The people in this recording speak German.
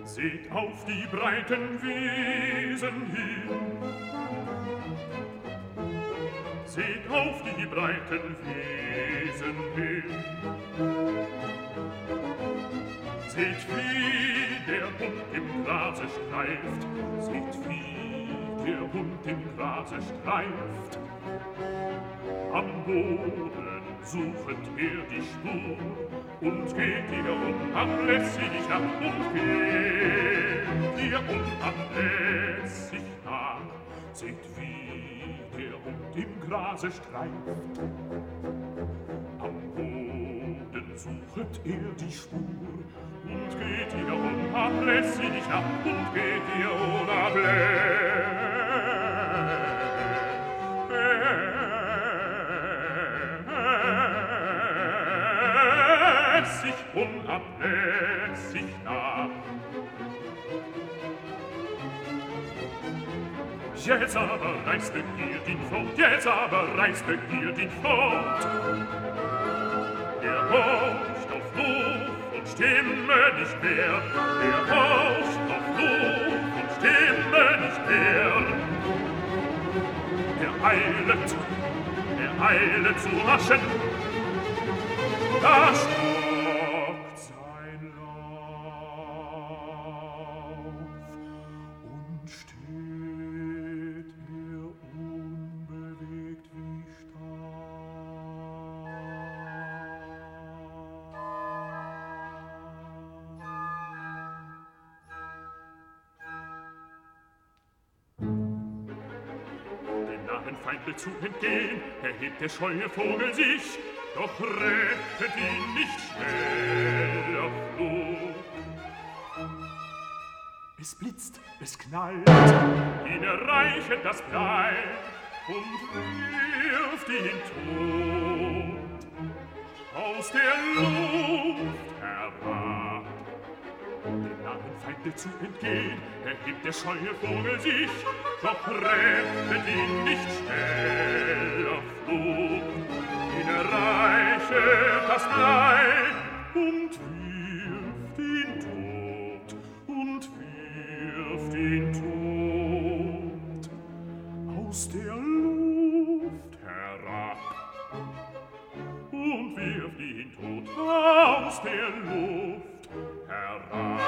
Seht auf die breiten Wiesen hin. Seht auf die breiten Wiesen hin. Seht, wie der Hund im Grase streift. Seht, wie der Hund im Grase streift. Am Boden suchet die Spur und geht ihr unablässig ab und geht ihr unablässig nach. Seht, wie der Hund im Grase streift. Am Boden suchet die Spur und geht ihr unablässig ab und geht ihr unablässig. Unablässig nach. Jetzt aber reißt Begierd ihn fort, jetzt aber reißt Begierd ihn fort. Er horcht auf Ruf und Stimme nicht mehr, er horcht auf Ruf und Stimme nicht mehr. Er eilet zu raschen, da stockt sein Lauf und steht er unbewegt wie Stein. Dem nahen Feinde zu entgehen, erhebt der scheue Vogel sich, doch rettet ihn nicht schnell auf Flug. Es blitzt, es knallt, ihn erreicht das Blei und wirft ihn tot aus der Luft herab. Dem nahen Feinde zu entgehen, erhebt der scheue Vogel sich, doch rettet ihn nicht schnell auf Flug. Ihn erreiche das Blei und wirft ihn tot, und wirft ihn tot aus der Luft herab, und wirft ihn tot aus der Luft herab.